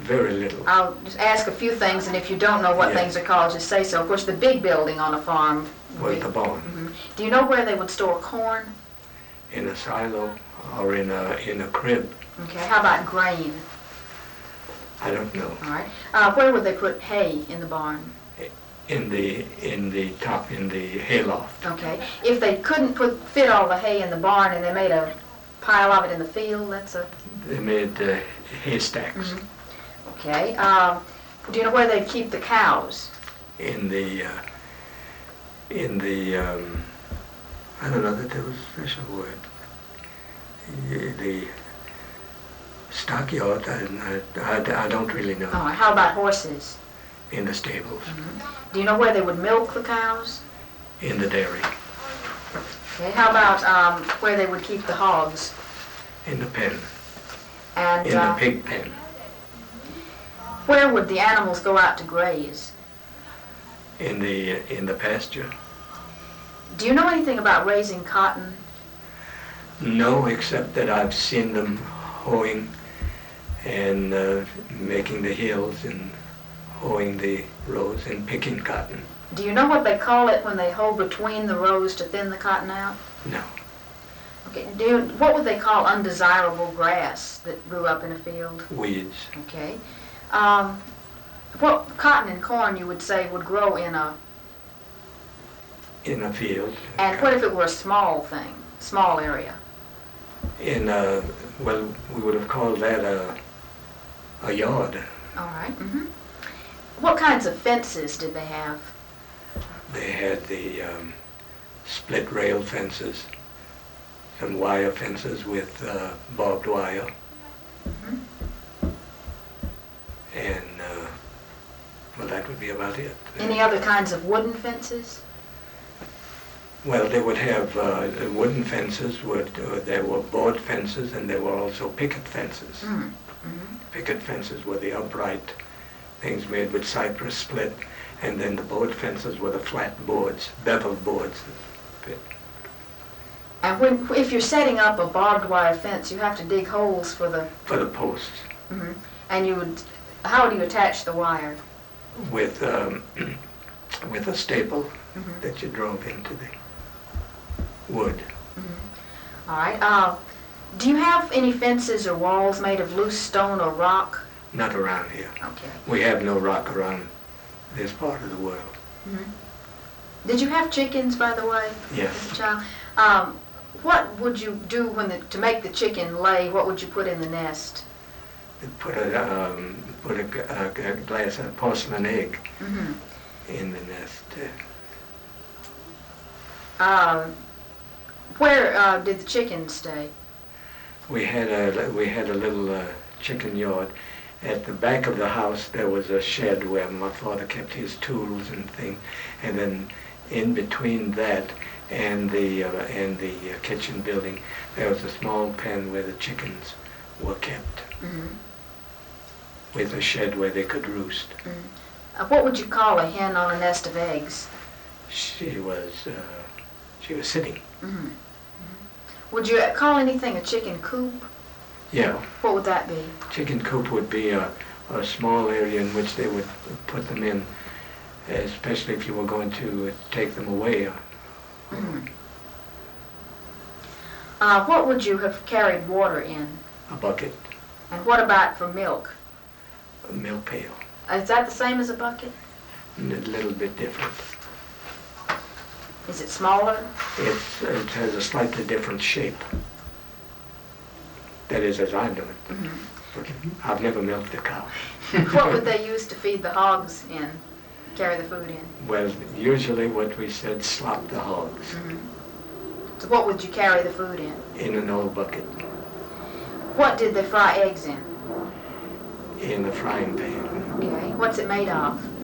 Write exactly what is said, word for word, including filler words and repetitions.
very little. I'll just ask a few things, and if you don't know what Yeah. things are called, just say so. Of course, the big building on a farm. Was we- the barn. Mhm. Do you know where they would store corn? In a silo or in a in a crib. Okay. How about grain? I don't know. All right. Uh, where would they put hay in the barn? In the in the top in the hayloft. Okay. If they couldn't put fit all the hay in the barn and they made a pile of it in the field, that's a. They made uh, haystacks. Mhm. Okay. Um, do you know where they'd keep the cows? In the uh, in the um, I don't know that there was a special word. The, the stockyard. I, I, I don't really know. All right. How about horses? In the stables. Mm-hmm. Do you know where they would milk the cows? In the dairy. Okay. How about um, where they would keep the hogs? In the pen. And In uh, the pig pen. where would the animals go out to graze? In the in the pasture. Do you know anything about raising cotton? No, except that I've seen them hoeing and uh, making the hills and hoeing the rows and picking cotton. Do you know what they call it when they hoe between the rows to thin the cotton out? No. Okay. Do you, what would they call undesirable grass that grew up in a field? Weeds. Okay. Um, what cotton and corn you would say would grow in a, In a field. and what if it were a small thing, small area? In a, well, we would have called that a, a yard. All right. Mm-hmm. What kinds of fences did they have? They had the um, split rail fences, some wire fences with uh, barbed wire. Mm-hmm. And, uh, well, that would be about it. Any other kinds of wooden fences? Well, they would have uh, the wooden fences, would, uh, there were board fences, and there were also picket fences. Mm-hmm. Picket fences were the upright things made with cypress split, and then the board fences were the flat boards, beveled boards that fit. And when, if you're setting up a barbed wire fence, you have to dig holes for the. For the posts, Mm-hmm. And you would. How do you attach the wire? with um, with a staple Mm-hmm. that you drove into the wood. Mm-hmm. All right. Uh, do you have any fences or walls made of loose stone or rock? Not around here. Okay. We have no rock around this part of the world. Mm-hmm. Did you have chickens, by the way, Yes. as a child? Um, what would you do when the, to make the chicken lay? What would you put in the nest? Put a um, put a, g- a g- a glass of porcelain egg Mm-hmm. in the nest. Um, where uh, did the chickens stay? We had a we had a little uh, chicken yard. At the back of the house there was a shed where my father kept his tools and things, and then in between that and the uh, and the uh, kitchen building there was a small pen where the chickens were kept, Mm-hmm. with a shed where they could roost. Mm-hmm. Uh, what would you call a hen on a nest of eggs? She was uh, she was sitting. Mm-hmm. Mm-hmm. Would you call anything a chicken coop? Yeah, What would that be? chicken coop would be a, a small area in which they would put them in, especially if you were going to take them away. Mm-hmm. Uh, what would you have carried water in? A bucket, And what about for milk? a milk pail, Is that the same as a bucket? and a little bit different. Is it smaller? It's, it has a slightly different shape. That is, as I know it. Mm-hmm. But I've never milked a cow. What would they use to feed the hogs in, carry the food in? Well, usually what we said, slop the hogs Mm-hmm. So what would you carry the food in? in an old bucket, What did they fry eggs in? in a frying pan. Okay. What's it made of?